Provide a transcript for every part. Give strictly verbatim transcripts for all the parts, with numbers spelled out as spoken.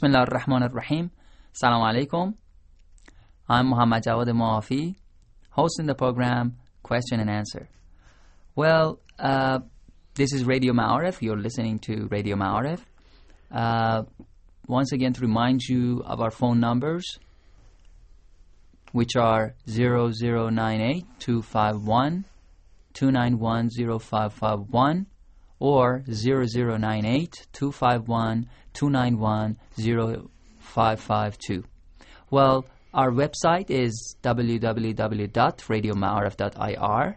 Bismillah ar-Rahman ar-Rahim. Assalamu alaikum. I'm Muhammad Jawad Muafi, hosting the program Question and Answer. Well, uh, this is Radio Ma'arif. You're listening to Radio Ma'arif. Uh, once again, to remind you of our phone numbers, which are zero zero nine eight two five one two nine one zero five five one or zero zero nine eight two five one two nine one zero five five two. Well, our website is w w w dot radio ma'arif dot i r.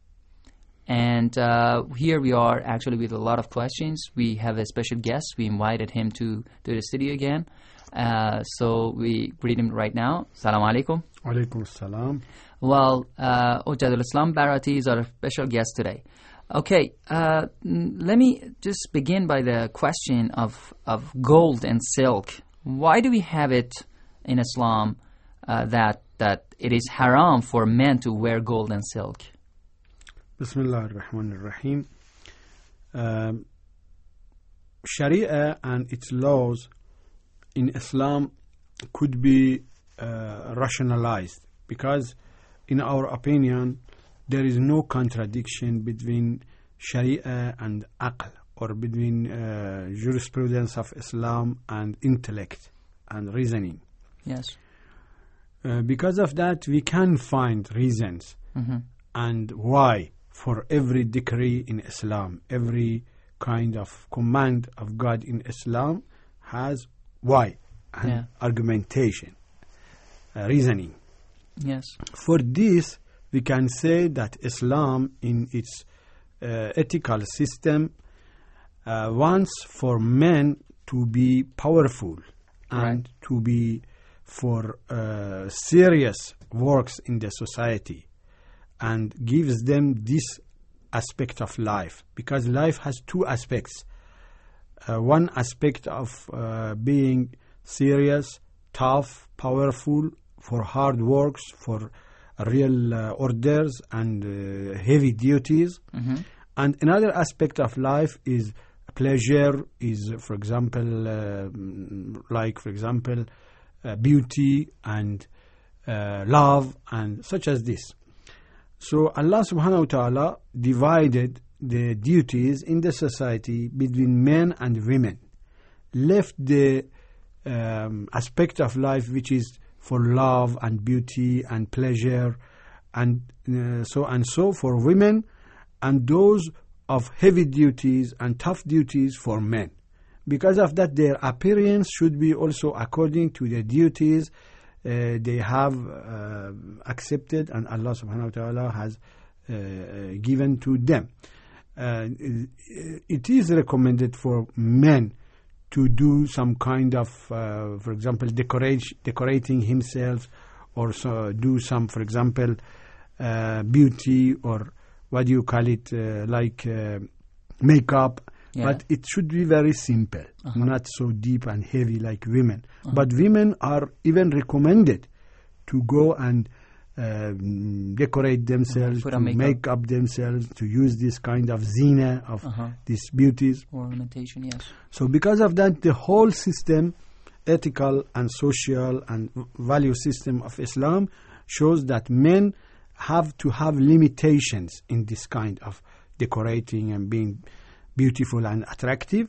And uh, here we are actually with a lot of questions. We have a special guest. We invited him to, to the studio again. Uh, so we greet him right now. Assalamu alaikum. Alaikum salam. Well, uh, Ujadul Islam Barati is our special guest today. Okay, uh, let me just begin by the question of, of gold and silk. Why do we have it in Islam uh, that that it is haram for men to wear gold and silk? Bismillah ar-Rahman ar-Rahim. Um, Sharia and its laws in Islam could be uh, rationalized because, in our opinion, there is no contradiction between Sharia and Aql, or between uh, jurisprudence of Islam and intellect and reasoning. Yes. Uh, because of that, we can find reasons Mm-hmm. and why for every decree in Islam, every kind of command of God in Islam has why and Yeah. argumentation, uh, reasoning. Yes. For this, we can say that Islam in its uh, ethical system uh, wants for men to be powerful and Right. to be for uh, serious works in the society, and gives them this aspect of life, because life has two aspects. Uh, one aspect of uh, being serious, tough, powerful, for hard works, for real uh, orders and uh, heavy duties. Mm-hmm. And another aspect of life is pleasure, is, for example, uh, like, for example, uh, beauty and uh, love and such as this. So Allah subhanahu wa ta'ala divided the duties in the society between men and women, left the um, aspect of life which is for love and beauty and pleasure and uh, so and so for women, and those of heavy duties and tough duties for men. Because of that, their appearance should be also according to the duties uh, they have uh, accepted and Allah subhanahu wa ta'ala has uh, given to them. Uh, it is recommended for men to do some kind of, uh, for example, decorate, decorating himself, or so do some, for example, uh, beauty, or what do you call it, uh, like uh, makeup. Yeah. But it should be very simple, Uh-huh. not so deep and heavy like women. Uh-huh. But women are even recommended to go and uh, decorate themselves, Put to on makeup. make up themselves, to use this kind of zina of Uh-huh. these beauties. Ornamentation, yes. So because of that, the whole system, ethical and social and value system of Islam, shows that men have to have limitations in this kind of decorating and being beautiful and attractive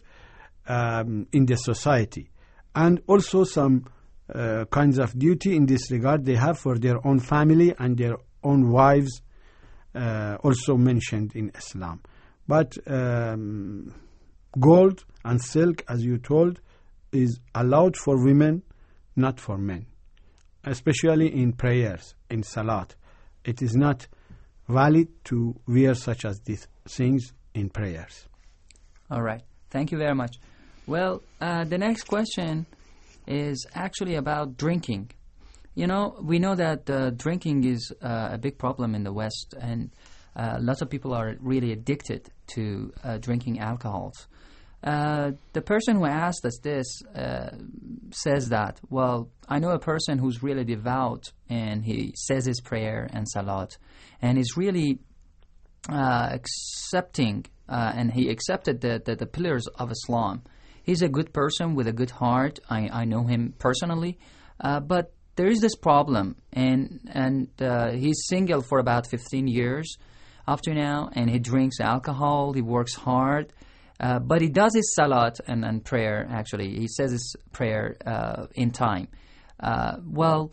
um, in the society. And also some uh, kinds of duty in this regard they have for their own family and their own wives, uh, also mentioned in Islam. But um, gold and silk, as you told, is allowed for women, not for men, especially in prayers, in salat. It is not valid to wear such as these things in prayers. All right. Thank you very much. Well, uh, the next question is actually about drinking. You know, we know that uh, drinking is uh, a big problem in the West, and uh, lots of people are really addicted to uh, drinking alcohols. Uh, the person who asked us this uh, says that, well, I know a person who's really devout, and he says his prayer and salat, and is really uh, accepting, uh, and he accepted the, the, the pillars of Islam. he's a good person with a good heart. I, I know him personally. Uh, but there is this problem, and, and uh, he's single for about fifteen years up to now, and he drinks alcohol, he works hard, uh, but he does his salat and, and prayer, actually. He says his prayer uh, in time. Uh, well,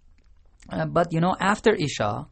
uh, but, you know, after Isha,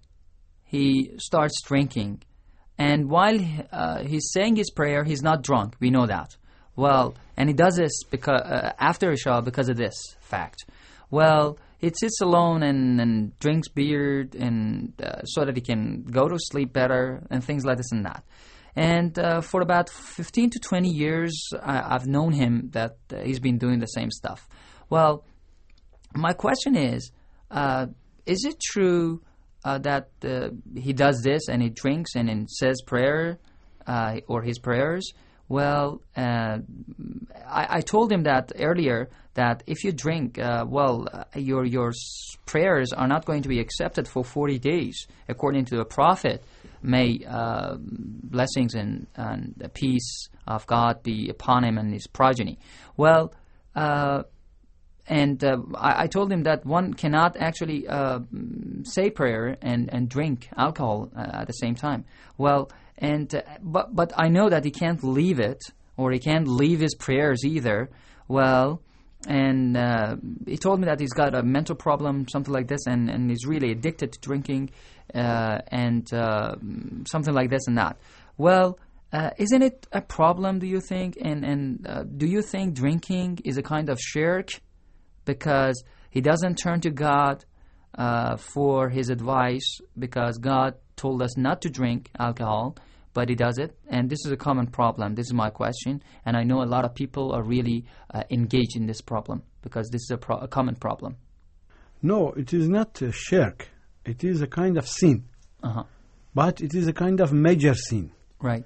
he starts drinking. And while uh, he's saying his prayer, he's not drunk. We know that. Well, and he does this because uh, after Isha because of this fact. Well, he sits alone and, and drinks beer and uh, so that he can go to sleep better and things like this and that. And uh, for about fifteen to twenty years, I, I've known him that uh, he's been doing the same stuff. Well, my question is, uh, is it true uh, that uh, he does this and he drinks and, and says prayer uh, or his prayers? Well, uh, I, I told him that earlier, that if you drink, uh, well, uh, your your s- prayers are not going to be accepted for forty days, according to the Prophet. May uh, blessings and, and the peace of God be upon him and his progeny. Well, uh, and uh, I, I told him that one cannot actually uh, say prayer and, and drink alcohol uh, at the same time. Well, and uh, but but I know that he can't leave it, or he can't leave his prayers either. Well, and uh, he told me that he's got a mental problem, something like this, and, and he's really addicted to drinking, uh, and uh, something like this and that. Well, uh, isn't it a problem, do you think? And, and uh, do you think drinking is a kind of shirk because he doesn't turn to God uh, for his advice, because God told us not to drink alcohol, but he does it, and this is a common problem. This is my question, and I know a lot of people are really uh, engaged in this problem because this is a, pro- a common problem. No, it is not a shirk. It is a kind of sin, Uh-huh. but it is a kind of major sin. Right.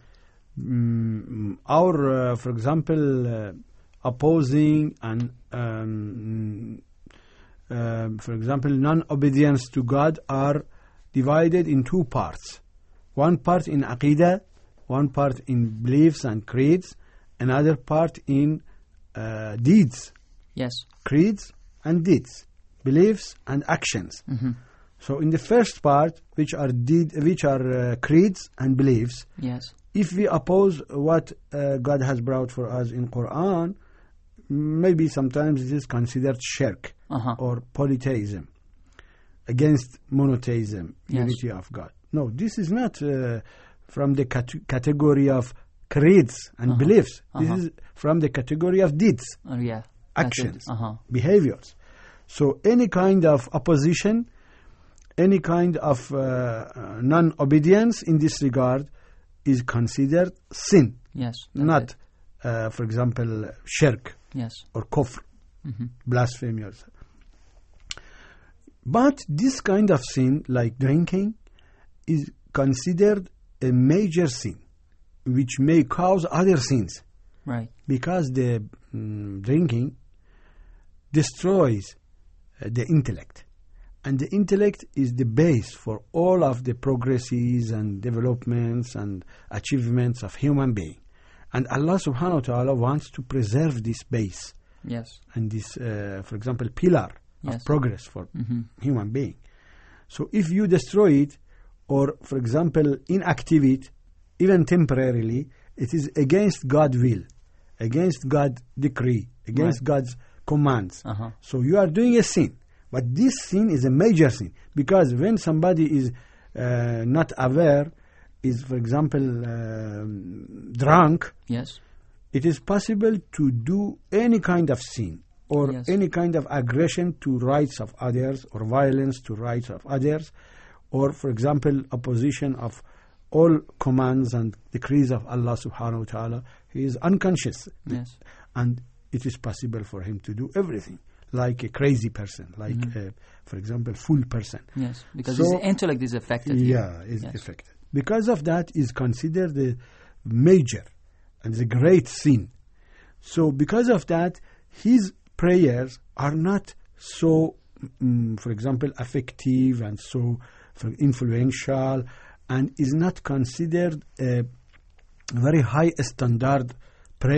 Mm, our, uh, for example, uh, opposing and, um, um, for example, non-obedience to God are divided in two parts. One part in Aqidah, one part in beliefs and creeds, another part in uh, deeds. Yes. Creeds and deeds, beliefs and actions. Mm-hmm. So in the first part, which are deed, which are uh, creeds and beliefs, Yes. if we oppose what uh, God has brought for us in Quran, maybe sometimes it is considered shirk Uh-huh. or polytheism, against monotheism, Yes. unity of God. No, this is not uh, from the cat- category of creeds and Uh-huh. beliefs. Uh-huh. This is from the category of deeds, Oh, yeah. actions, Uh-huh. behaviors. So any kind of opposition, any kind of uh, uh, non-obedience in this regard is considered sin, Yes. that's not, it. uh, for example, shirk Yes. or kufr, Mm-hmm. blasphemy. or so. But this kind of sin, like drinking, is considered a major sin, which may cause other sins, Right. because the mm, drinking destroys uh, the intellect. And the intellect is the base for all of the progresses and developments and achievements of human being. And Allah subhanahu wa ta'ala wants to preserve this base Yes. and this, uh, for example, pillar Yes. of progress for Mm-hmm. human being. So if you destroy it, or, for example, inactive it, even temporarily, it is against God's will, against God's decree, against Right. God's commands. Uh-huh. So you are doing a sin. But this sin is a major sin, because when somebody is uh, not aware, is, for example, um drunk, Yes. it is possible to do any kind of sin or Yes. any kind of aggression to rights of others, or violence to rights of others, or, for example, opposition of all commands and decrees of Allah subhanahu wa ta'ala. He is unconscious. Yes. And it is possible for him to do everything, like a crazy person, like, Mhm. a, for example, fool person. Yes. Because So- his intellect is affected. here. Yeah, is Yes. affected. Because of that, is considered a major and the great sin. So because of that, his prayers are not so, mm, for example, effective and so for influential, and is not considered a very high standard prayer.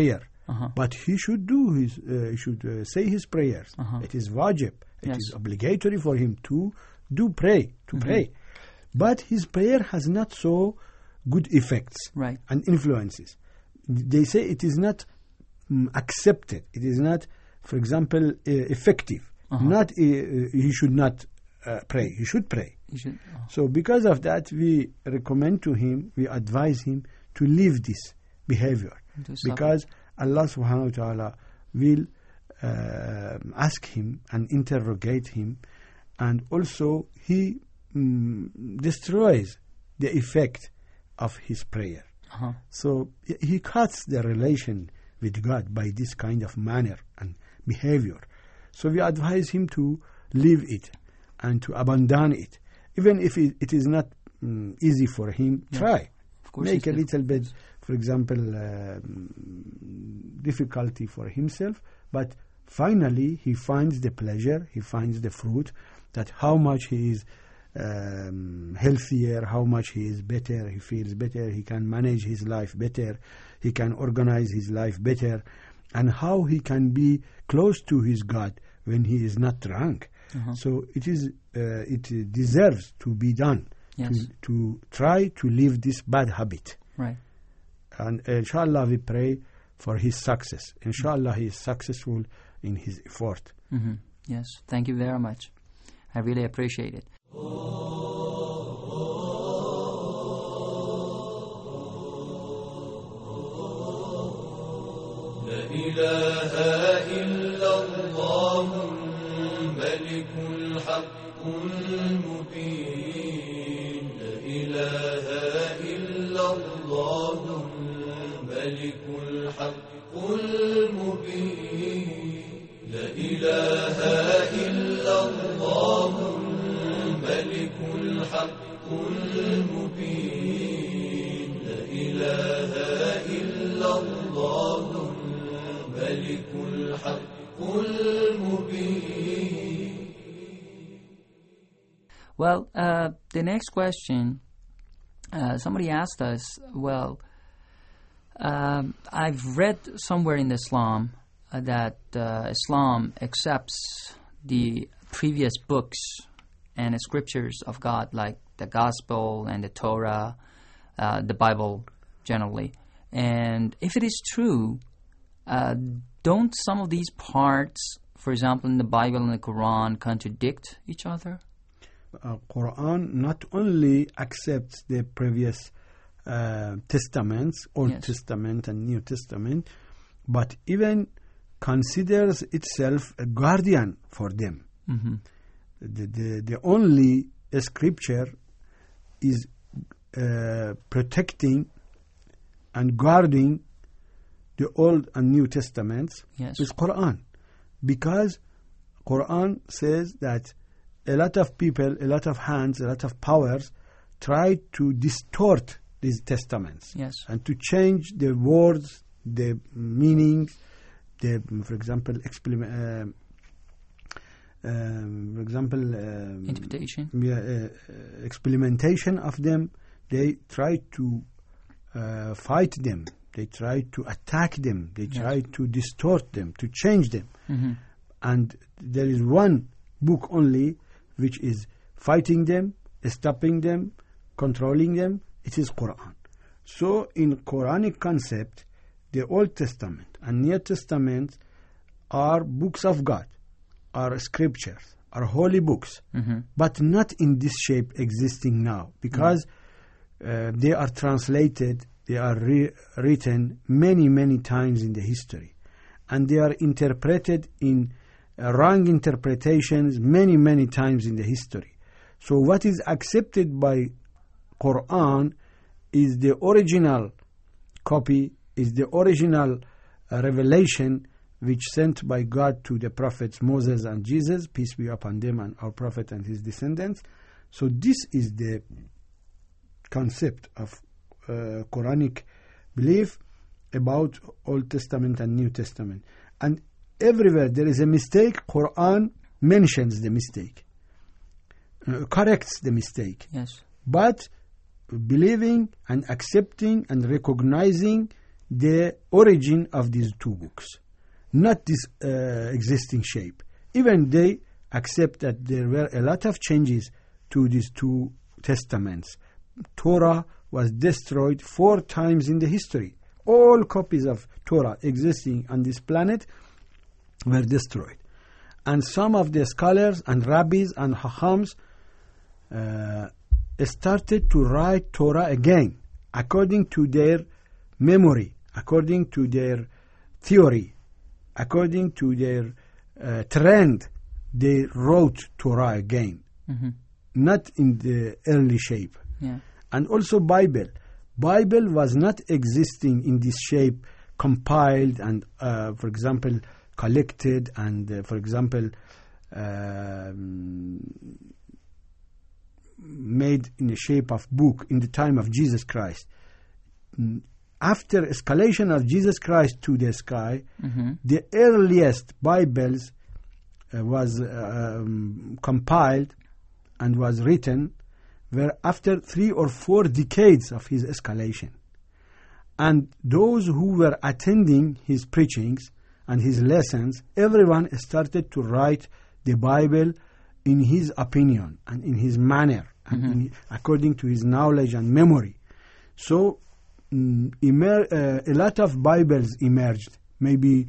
Uh-huh. But he should do his, uh, he should uh, say his prayers. Uh-huh. It is wajib. It Yes. is obligatory for him to do pray, to pray. But his prayer has not so good effects Right. and influences. They say it is not mm, accepted. It is not, for example, uh, effective. Uh-huh. Not uh, he should not uh, pray. He should pray. You should. Oh. So because of that, we recommend to him, we advise him to leave this behavior. To suffer. Because Allah subhanahu wa ta'ala will uh, ask him and interrogate him, and also he mm, destroys the effect of his prayer. Uh-huh. So y- he cuts the relation with God by this kind of manner and behavior. So we advise him to leave it and to abandon it. Even if it, it is not mm, easy for him, Yeah. try. Of course, Make a it's little bit, for example, uh, difficulty for himself, but finally he finds the pleasure, he finds the fruit, that how much he is um, healthier, how much he is better, he feels better, he can manage his life better, he can organize his life better, and how he can be close to his God when he is not drunk. Uh-huh. So it is, uh, it deserves to be done. Yes. To, to try to leave this bad habit. Right. And inshallah we pray for his success. Inshallah he is successful in his effort. Mm-hmm. Yes. Thank you very much. I really appreciate it. إله إلا الله الملك الحق المبين لا إله إلا الله الملك الحق المبين لا إله إلا الله الملك الحق المبين لا إله إلا الله الملك الحق المبين. Well, uh, the next question, uh, somebody asked us, well, um, I've read somewhere in Islam uh, that uh, Islam accepts the previous books and the scriptures of God, like the Gospel and the Torah, uh, the Bible generally. And if it is true, uh, don't some of these parts, for example, in the Bible and the Quran, contradict each other? Uh, Quran not only accepts the previous uh, testaments, Old Yes. Testament and New Testament, but even considers itself a guardian for them. Mm-hmm. The, the, the only scripture is uh, protecting and guarding the Old and New Testaments Yes. is Quran, because Quran says that a lot of people, a lot of hands, a lot of powers try to distort these testaments Yes. and to change the words, the meanings, the, for example, explem- uh, um, for example, um, Interpretation. yeah, uh, uh, experimentation of them. They try to uh, fight them. They try to attack them. They Yes. try to distort them, to change them. Mm-hmm. And there is one book only which is fighting them, stopping them, controlling them. It is Quran. So in Quranic concept, the Old Testament and New Testament are books of God, are scriptures, are holy books, Mm-hmm. but not in this shape existing now, because uh, they are translated, they are re- written many, many times in the history, and they are interpreted in uh, wrong interpretations many, many times in the history. So what is accepted by Quran is the original copy, is the original uh, revelation which sent by God to the prophets Moses and Jesus, peace be upon them, and our prophet and his descendants. So this is the concept of uh, Quranic belief about Old Testament and New Testament. And everywhere there is a mistake, Quran mentions the mistake, uh, corrects the mistake. Yes. But believing and accepting and recognizing the origin of these two books, not this uh, existing shape. Even they accept that there were a lot of changes to these two testaments. Torah was destroyed four times in the history. All copies of Torah existing on this planet were destroyed. And some of the scholars and rabbis and hachams uh, started to write Torah again according to their memory, according to their theory, according to their uh, trend. They wrote Torah again, mm-hmm. not in the early shape. Yeah. And also Bible. Bible was not existing in this shape, compiled and, uh, for example, collected and, uh, for example, uh, made in the shape of book in the time of Jesus Christ. After escalation of Jesus Christ to the sky, mm-hmm. the earliest Bibles uh, was uh, um, compiled and was written were after three or four decades of his escalation. And those who were attending his preachings and his lessons, everyone started to write the Bible in his opinion and in his manner, mm-hmm. and in, according to his knowledge and memory. So mm, emer- uh, a lot of Bibles emerged, maybe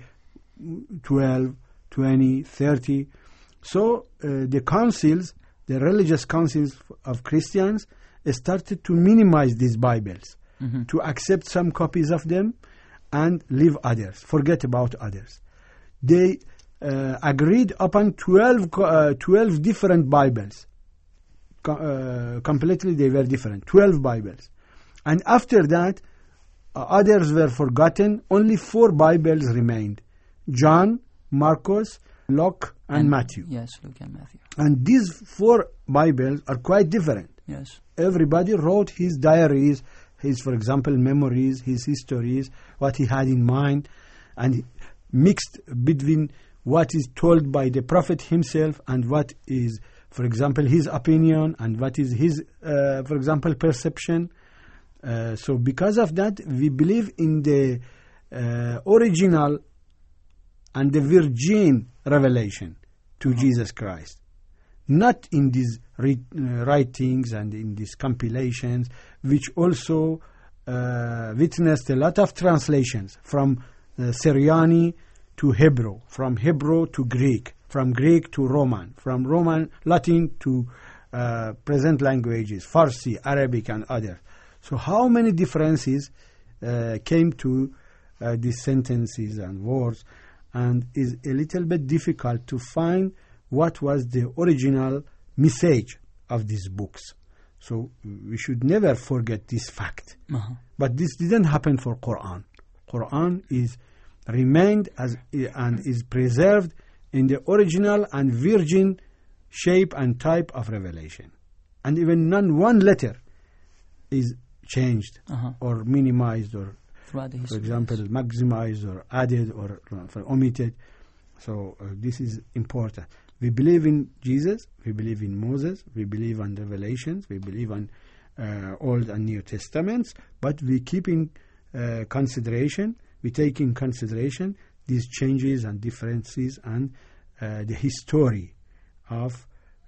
twelve, twenty, thirty. So uh, the councils, the religious councils of Christians, started to minimize these Bibles, mm-hmm. to accept some copies of them and leave others, forget about others. They uh, agreed upon twelve, uh, twelve different Bibles. Co- uh, completely they were different, twelve Bibles. And after that, uh, others were forgotten. Only four Bibles remained: John, Marcos, Luke, and, and Matthew. Yes, Luke and Matthew. And these four Bibles are quite different. Yes. Everybody wrote his diaries, his, for example, memories, his histories, what he had in mind, and mixed between what is told by the Prophet himself and what is, for example, his opinion and what is his, uh, for example, perception. Uh, so because of that, we believe in the uh, original and the virgin revelation to uh-huh. Jesus Christ, not in these re- uh, writings and in these compilations, which also uh, witnessed a lot of translations from uh, Syriani to Hebrew, from Hebrew to Greek, from Greek to Roman, from Roman Latin to uh, present languages, Farsi, Arabic, and others. So how many differences uh, came to uh, these sentences and words, and is a little bit difficult to find what was the original message of these books. So we should never forget this fact. Uh-huh. But this didn't happen for Quran. Quran is remained as and is preserved in the original and virgin shape and type of revelation. And even none one letter is changed uh-huh. or minimized or, for example, maximized or added or uh, omitted. So uh, this is important. We believe in Jesus, we believe in Moses, we believe in Revelations, we believe in uh, Old and New Testaments, but we keep in uh, consideration, we take in consideration these changes and differences and uh, the history of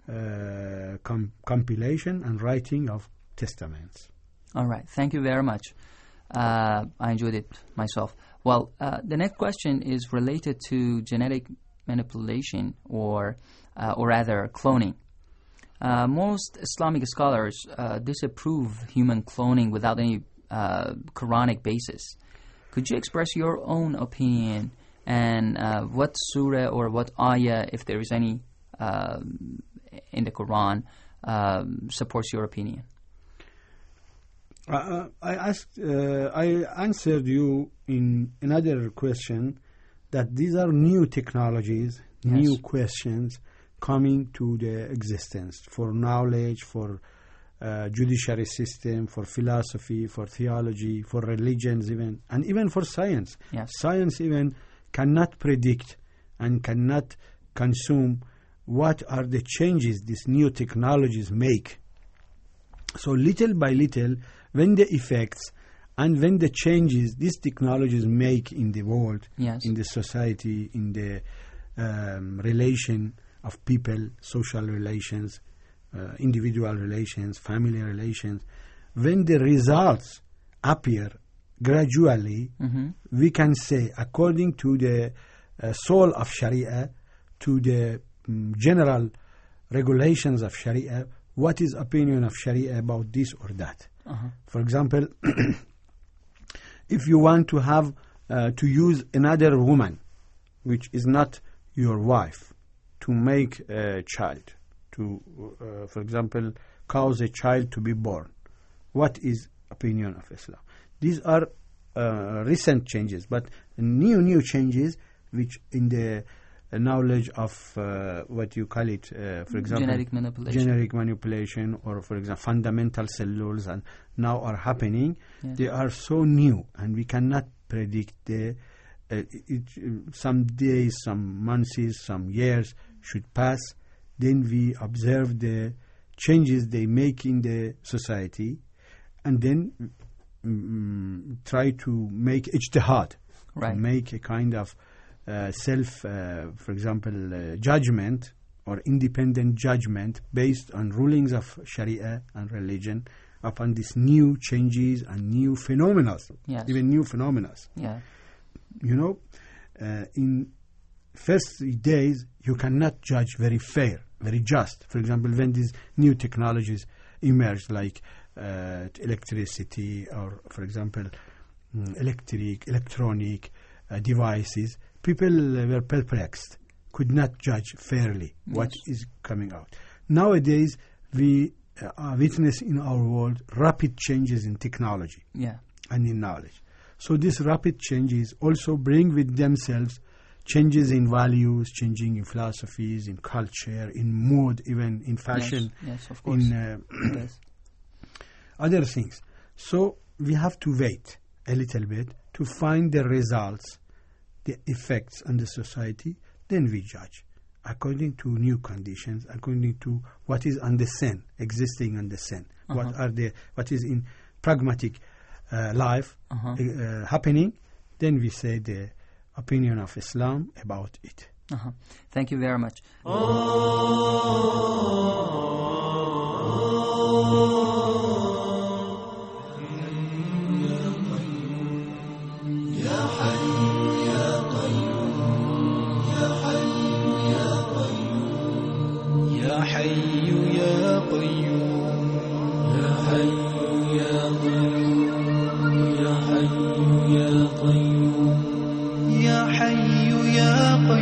uh, com- compilation and writing of testaments. All right, thank you very much. Uh, I enjoyed it myself. Well, uh, the next question is related to genetic manipulation, or uh, or rather cloning. Uh, most Islamic scholars uh, disapprove human cloning without any uh, Quranic basis. Could you express your own opinion, and uh, what surah or what ayah, if there is any uh, in the Quran, uh, supports your opinion? Uh, I asked, uh, I answered you in another question that these are new technologies, yes. new questions coming to the existence for knowledge, for uh, judiciary system, for philosophy, for theology, for religions even, and even for science. Yes. Science even cannot predict and cannot consume what are the changes these new technologies make. So little by little, when the effects And when the changes these technologies make in the world, Yes. in the society, in the um, relation of people, social relations, uh, individual relations, family relations, when the results appear gradually, Mm-hmm. we can say, according to the uh, soul of Sharia, to the um, general regulations of Sharia, what is opinion of Sharia about this or that. Uh-huh. For example, if you want to have uh, to use another woman, which is not your wife, to make a child, to, uh, for example, cause a child to be born, what is opinion of Islam? These are uh, recent changes, but new, new changes, which in the uh, knowledge of uh, what you call it, uh, for example, Genetic manipulation. genetic manipulation, or for example, fundamental cellules, and now are happening. Yes. They are so new, and we cannot predict the. Uh, it, it, some days, some months, some years should pass. Then we observe the changes they make in the society, and then mm, try to make ijtihad, Right. to make a kind of uh, self, uh, for example, uh, judgment or independent judgment based on rulings of Sharia and religion upon these new changes and new phenomena, Yes. even new phenomena. Yeah. You know, uh, in first three days, you cannot judge very fair, very just. For example, when these new technologies emerge, like uh, electricity, or, for example, mm, electric, electronic uh, devices, people uh, were perplexed, could not judge fairly what Yes. is coming out. Nowadays, we uh, are witness in our world rapid changes in technology Yeah. and in knowledge. So these rapid changes also bring with themselves changes in values, changing in philosophies, in culture, in mood, even in fashion, Yes, yes, of course. in uh, Yes. other things. So we have to wait a little bit to find the results, the effects on the society, then we judge according to new conditions, according to what is on the scene, existing on the scene, what Uh-huh. are the what is in pragmatic uh, life Uh-huh. uh, happening, then we say the opinion of Islam about it. Uh-huh. Thank you very much. يا حي يا قيوم يا حي يا قيوم يا حي يا قيوم يا حي يا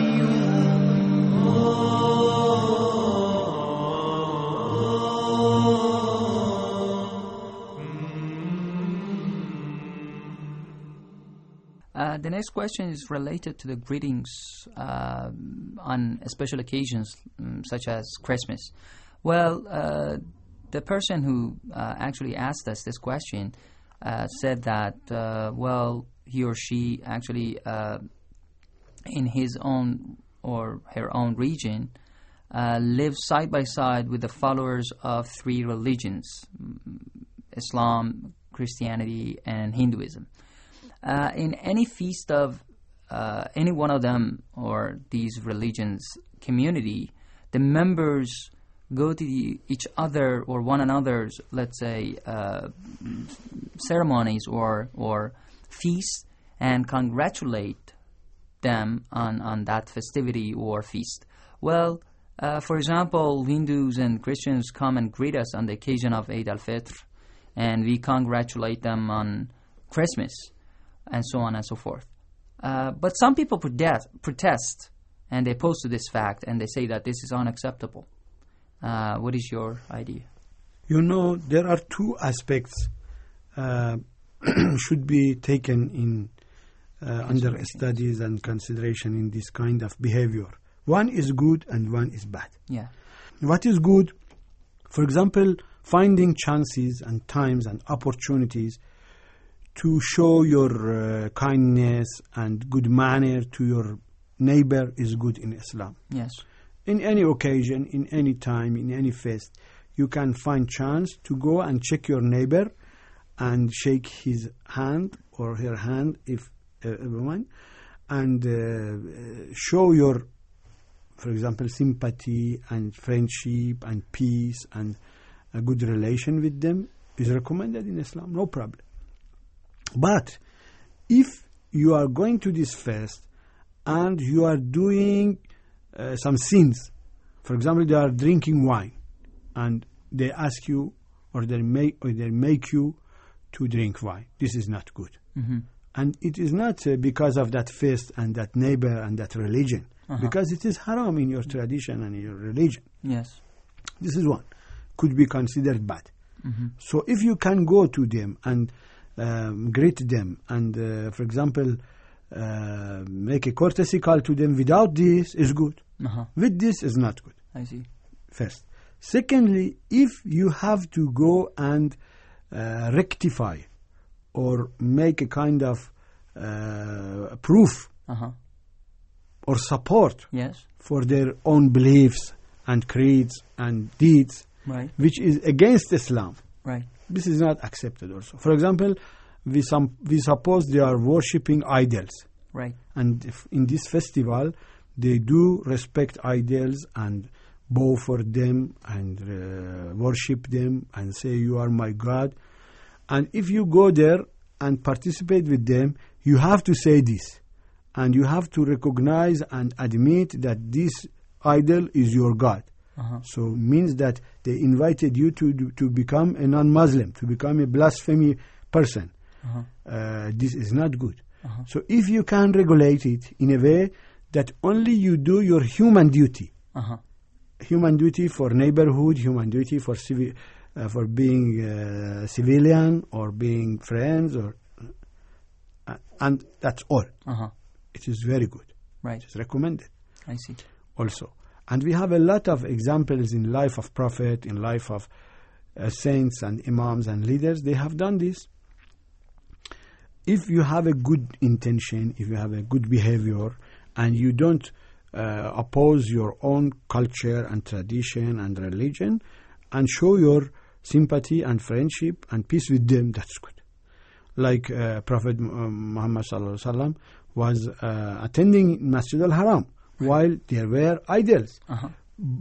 Uh, the next question is related to the greetings uh, on special occasions um, such as Christmas. Well, uh, the person who uh, actually asked us this question uh, said that, uh, well, he or she actually, uh, in his own or her own region, uh, lives side by side with the followers of three religions, Islam, Christianity, and Hinduism. Uh, in any feast of uh, any one of them or these religions community, the members go to the, each other or one another's, let's say, uh, ceremonies or or feasts and congratulate them on, on that festivity or feast. Well, uh, for example, Hindus and Christians come and greet us on the occasion of Eid al-Fitr, and we congratulate them on Christmas, and so on and so forth. Uh, but some people protest, protest, and they oppose to this fact, and they say that this is unacceptable. Uh, what is your idea? You know, there are two aspects uh, should be taken in uh, under studies and consideration in this kind of behavior. One is good and one is bad. Yeah. What is good? For example, finding chances and times and opportunities to show your uh, kindness and good manner to your neighbor is good in Islam. Yes. In any occasion, in any time, in any feast, you can find chance to go and check your neighbor and shake his hand or her hand if uh, a woman, and uh, show your, for example, sympathy and friendship and peace and a good relation with them is recommended in Islam, no problem. But if you are going to this fast and you are doing uh, some sins, for example, they are drinking wine and they ask you or they make or they make you to drink wine, this is not good. Mm-hmm. And it is not uh, because of that fast and that neighbor and that religion, Uh-huh. because it is haram in your tradition and in your religion. Yes. This is one, could be considered bad. Mm-hmm. So if you can go to them and um, greet them and, uh, for example, uh, make a courtesy call to them without this is good. Uh-huh. With this is not good, I see. first. Secondly, if you have to go and uh, rectify or make a kind of uh, proof Uh-huh. or support Yes. for their own beliefs and creeds and deeds, Right. which is against Islam, Right. this is not accepted also. For example, we, some, we suppose they are worshipping idols. Right. And if in this festival, they do respect idols and bow for them and uh, worship them and say, you are my God. And if you go there and participate with them, you have to say this. And you have to recognize and admit that this idol is your God. Uh-huh. So means that they invited you to do, to become a non-Muslim, to become a blasphemy person. Uh-huh. Uh, this is not good. Uh-huh. So if you can regulate it in a way that only you do your human duty, Uh-huh. human duty for neighborhood, human duty for civi- uh, for being uh, civilian or being friends, or uh, and that's all. Uh-huh. It is very good. Right. It's recommended I see. also. And we have a lot of examples in life of Prophet, in life of uh, saints and imams and leaders. They have done this. If you have a good intention, if you have a good behavior, and you don't uh, oppose your own culture and tradition and religion, and show your sympathy and friendship and peace with them, that's good. Like uh, Prophet Muhammad sallallahu alaihi wasallam was uh, attending Masjid al-Haram while there were idols. Uh-huh.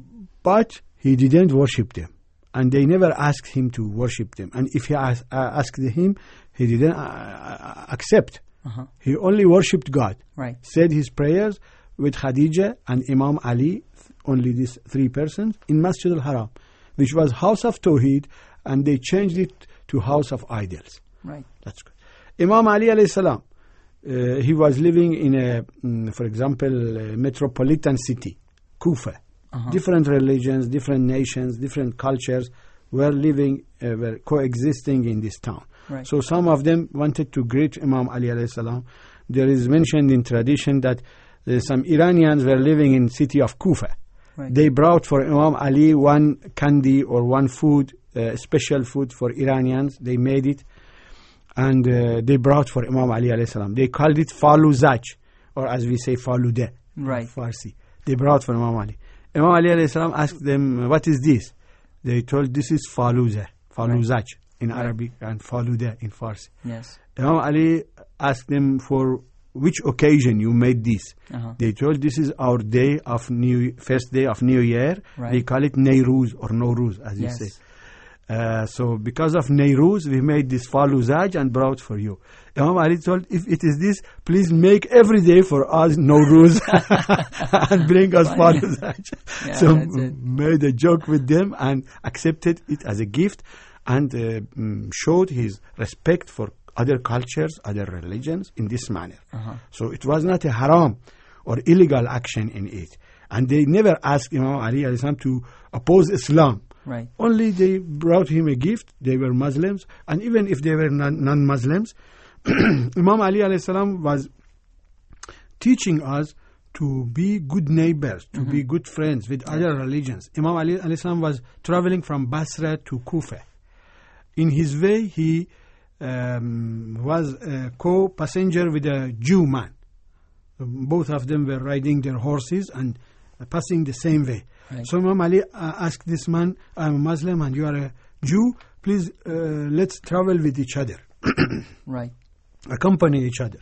But he didn't worship them. And they never asked him to worship them. And if he asked, uh, asked him, he didn't uh, accept. Uh-huh. He only worshipped God. Right. Said his prayers with Khadija and Imam Ali, only these three persons, in Masjid al-Haram, which was house of Tawheed, and they changed it to house of idols. Right. That's good. Imam Ali alayhi salam, uh, he was living in a, mm, for example, a metropolitan city, Kufa. Uh-huh. Different religions, different nations, different cultures were living, uh, were coexisting in this town. Right. So some of them wanted to greet Imam Ali alayhi salam. There is mentioned in tradition that uh, some Iranians were living in city of Kufa. Right. They brought for Imam Ali one candy or one food, uh, special food for Iranians. They made it, and uh, they brought for Imam Ali alayhi salam. They called it faluzaj, or as we say falude, Right. Farsi. They brought for Imam Ali. Imam Ali alayhi salam asked them, what is this? They told, this is faluza, faluzaj right. in right. Arabic, and faluda in Farsi. Yes. Imam Ali asked them, for which occasion you made this? Uh-huh. They told, this is our day of new, first day of New Year. Right. They call it Nairuz or Nowruz, as yes. you say. Uh, so because of Nairuz, we made this faluzaj and brought for you. Imam Ali told, if it is this, please make every day for us Nowruz and bring us faluzaj. Yeah, so that's made a joke with them and accepted it as a gift, and uh, mm, showed his respect for other cultures, other religions in this manner. Uh-huh. So it was not a haram or illegal action in it. And they never asked Imam Ali alayhi salam to oppose Islam. Right. Only they brought him a gift. They were Muslims, and even if they were non- non-Muslims, Imam Ali alayhi salam was teaching us to be good neighbors, to mm-hmm. be good friends with other religions. Imam Ali alayhi salam was traveling from Basra to Kufa. In his way, he um, was a co-passenger with a Jew man. Both of them were riding their horses and uh, passing the same way. Right. So Imam Ali uh, asked this man, I'm a Muslim and you are a Jew, please, uh, let's travel with each other. Right. Accompany each other.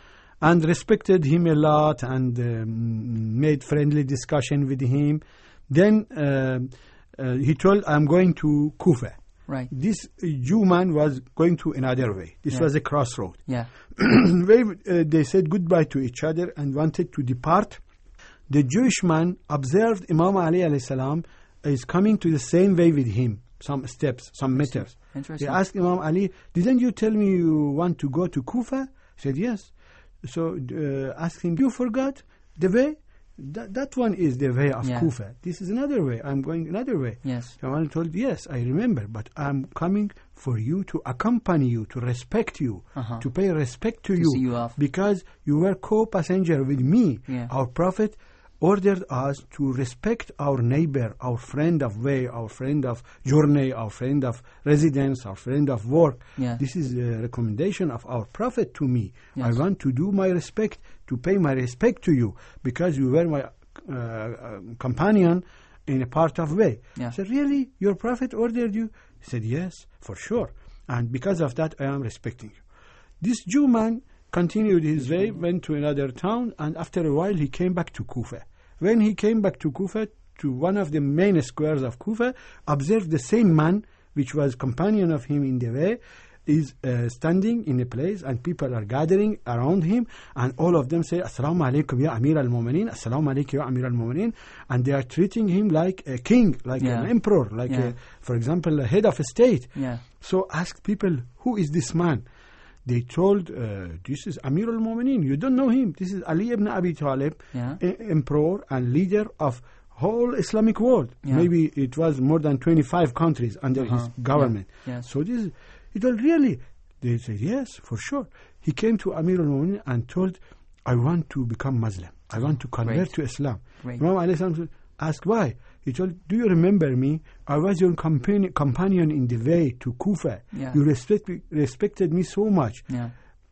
And respected him a lot and um, made friendly discussion with him. Then uh, uh, he told, I'm going to Kufa. Right. This Jew man was going to another way. This Yeah. was a crossroad. Yeah. They, uh, they said goodbye to each other and wanted to depart. The Jewish man observed Imam Ali alayhi salam is coming to the same way with him, some steps, some meters. He Interesting. asked Imam Ali, didn't you tell me you want to go to Kufa? He said, yes. So uh, asked him, you forgot the way? That, that one is the way of Yeah. Kufa. This is another way. I'm going another way. Yes. Imam Ali told, yes, I remember, but I'm coming for you to accompany you, to respect you, Uh-huh. to pay respect to, To you. see you off. Because you were co-passenger with me. Yeah. Our Prophet ordered us to respect our neighbor, our friend of way, our friend of journey, our friend of residence, our friend of work. Yeah. This is a recommendation of our Prophet to me. Yes. I want to do my respect, to pay my respect to you, because you were my uh, uh, companion in a part of way. Yeah. I said, really? Your Prophet ordered you? He said, yes, for sure. And because of that, I am respecting you. This Jew man continued his way, went to another town, and after a while he came back to Kufa. When he came back to Kufa, to one of the main squares of Kufa, observed the same man, which was companion of him in the way, is uh, standing in a place, and people are gathering around him, and all of them say, Assalamu alaikum ya Amir al-Mu'mineen, Assalamu alaikum ya Amir al-Mu'mineen, and they are treating him like a king, like Yeah. an emperor, like, Yeah. a, for example, a head of a state. Yeah. So asked people, who is this man? They told, uh, this is Amir al-Mu'mineen. You don't know him. This is Ali ibn Abi Talib, Yeah. e- emperor and leader of whole Islamic world. Yeah. Maybe it was more than twenty-five countries under his Uh-huh. government. Yeah. Yes. So this, he told, really? They said, yes, for sure. He came to Amir al-Mu'mineen and told, I want to become Muslim. I want to convert Great. to Islam. Great. Imam alayhi salam asked why. He told, do you remember me? I was your companion, companion in the way to Kufa. Yeah. You respect, respected me so much. Yeah.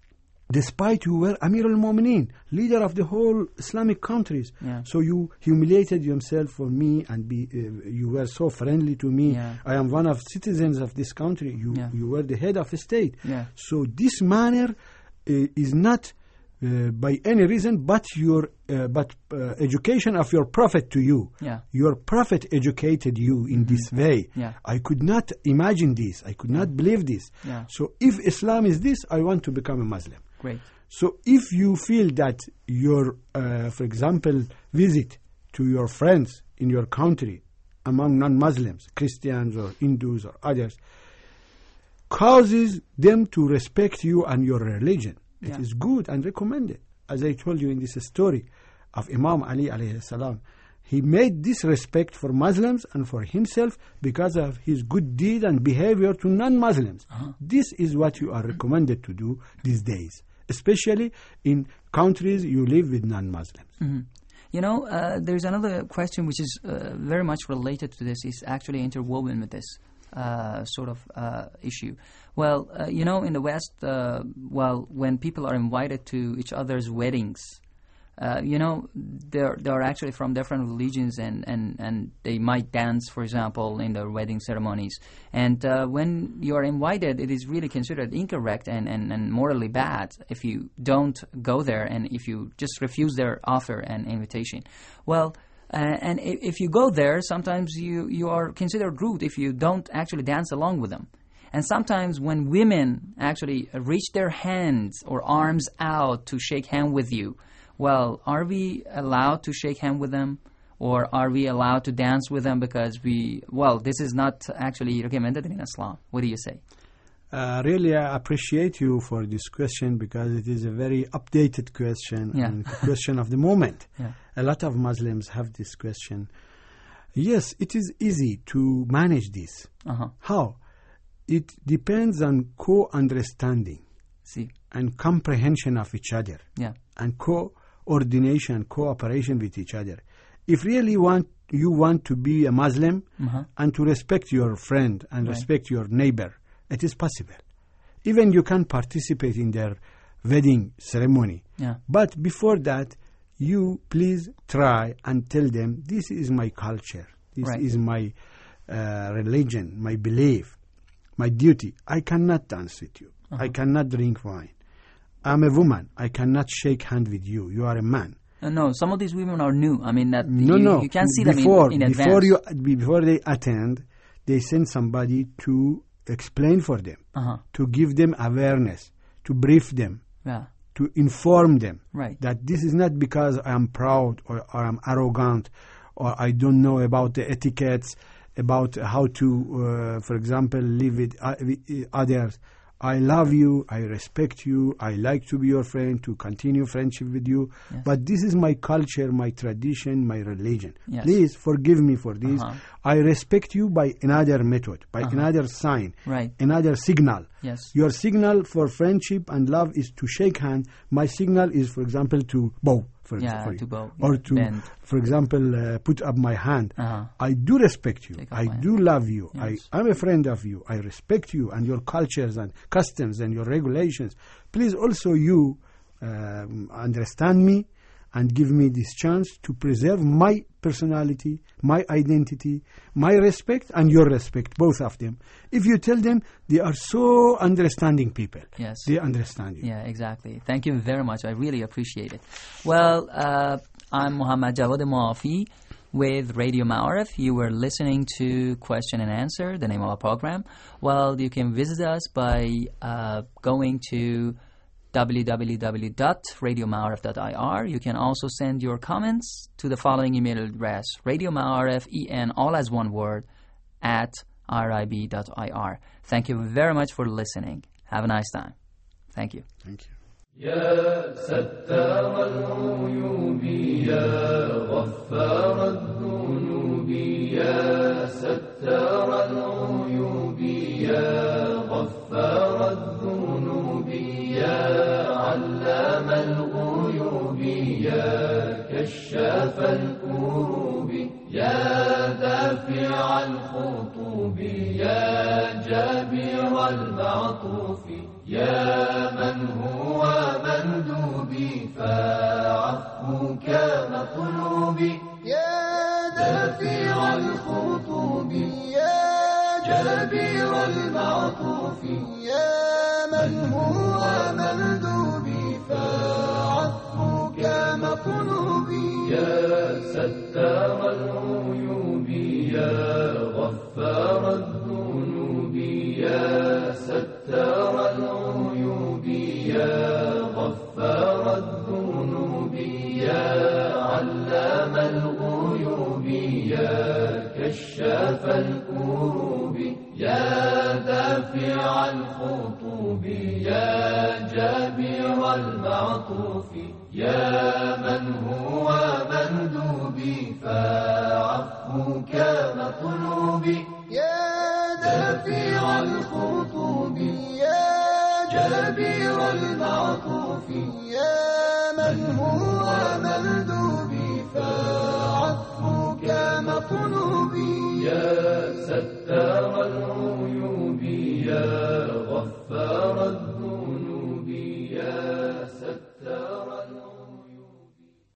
Despite you were Amir al-Mu'mineen, leader of the whole Islamic countries. Yeah. So you humiliated yourself for me, and be, uh, you were so friendly to me. Yeah. I am one of citizens of this country. You, Yeah. you were the head of a state. Yeah. So this manner uh, is not uh, by any reason but your uh, but uh, education of your prophet to you. Yeah. Your prophet educated you in this way. Yeah. I could not imagine this. I could not believe this. Yeah. So if Islam is this, I want to become a Muslim. Great. So if you feel that your, uh, for example, visit to your friends in your country among non-Muslims, Christians or Hindus or others, causes them to respect you and your religion, it Yeah. is good and recommended. As I told you in this story of Imam Ali alayhi salam, he made this respect for Muslims and for himself because of his good deed and behavior to non-Muslims. Uh-huh. This is what you are recommended to do these days, especially in countries you live with non-Muslims. Mm-hmm. You know, uh, there's another question which is uh, very much related to this. It's actually interwoven with this uh, sort of uh, issue. Well, uh, you know, in the West, uh, well, when people are invited to each other's weddings, Uh, you know, they're they're actually from different religions, and, and, and they might dance, for example, in their wedding ceremonies. And uh, when you are invited, it is really considered incorrect and, and, and morally bad if you don't go there and if you just refuse their offer and invitation. Well, uh, and if, if you go there, sometimes you, you are considered rude if you don't actually dance along with them. And sometimes when women actually reach their hands or arms out to shake hand with you, well, are we allowed to shake hand with them, or are we allowed to dance with them because we, well, this is not actually recommended in Islam. What do you say? Uh, really, I appreciate you for this question because it is a very updated question Yeah. and question of the moment. Yeah. A lot of Muslims have this question. Yes, it is easy to manage this. Uh-huh. How? It depends on co-understanding See. and comprehension of each other, Yeah. and coordination, cooperation with each other. If really want you want to be a Muslim Uh-huh. and to respect your friend and Right. respect your neighbor, it is possible. Even you can participate in their wedding ceremony. Yeah. But before that, you please try and tell them, this is my culture, this Right. is my uh, religion, my belief. my duty. I cannot dance with you. Uh-huh. I cannot drink wine. I'm a woman. I cannot shake hand with you. You are a man. Uh, no, some of these women are new. I mean, that No, you, no. you can see before, them in, in before advance. you before they attend, they send somebody to explain for them, Uh-huh. to give them awareness, to brief them, Yeah, to inform them right. that this is not because I am proud or, or I'm arrogant or I don't know about the etiquettes, about how to, uh, for example, live with, uh, with others. I love you, I respect you, I like to be your friend, to continue friendship with you. Yes. But this is my culture, my tradition, my religion. Yes. Please forgive me for this. Uh-huh. I respect you by another method, by Uh-huh. another sign, Right. another signal. Yes. Your signal for friendship and love is to shake hand. My signal is, for example, to bow. For, Yeah, for to you. bow, Or yeah, to, bend. for example, uh, put up my hand. Uh-huh. I do respect you. Take up I my hand. do love you. Yes. I, I'm a friend of you. I respect you and your cultures and customs and your regulations. Please also you um, understand me and give me this chance to preserve my personality, my identity, my respect and your respect, both of them. If you tell them, they are so understanding people. Yes. They understand you. Yeah, exactly. Thank you very much. I really appreciate it. Well, uh, I'm Muhammad Jawad Muafi with Radio Ma'arif. You were listening to Question and Answer, the name of our program. Well, you can visit us by uh, going to w w w dot radio ma'arif dot i r. You can also send your comments to the following email address, radio ma'arif, en, all as one word, at r i b dot i r. Thank you very much for listening. Have a nice time. Thank you. Thank you. يا ستار العيوب يا غفار الذنوب يا ستار العيوب يا غفار الذنوب يا علام الغيوب يا كشاف الكروب يا دافع الخطوب يا جابر المعطوف يا من هو مندوبي فعفوك مطلوبي يا دافع الخطوب يا جابر المعطوف يا من هو مندوبي فعفوك مطلوبي يا ستار العيوب يا غفار الذنوب يا ستار العيوب يا غفار الذنوب يا علام الغيوب يا كشاف الكروب يا دافع الخطوب يا جابر المعطوف يا من هو مندوبي فعفوك مطلوبي يا دافع الخطوب يا جابر المعطوف يا من هو مندوبي فعفوك مطلوبي يا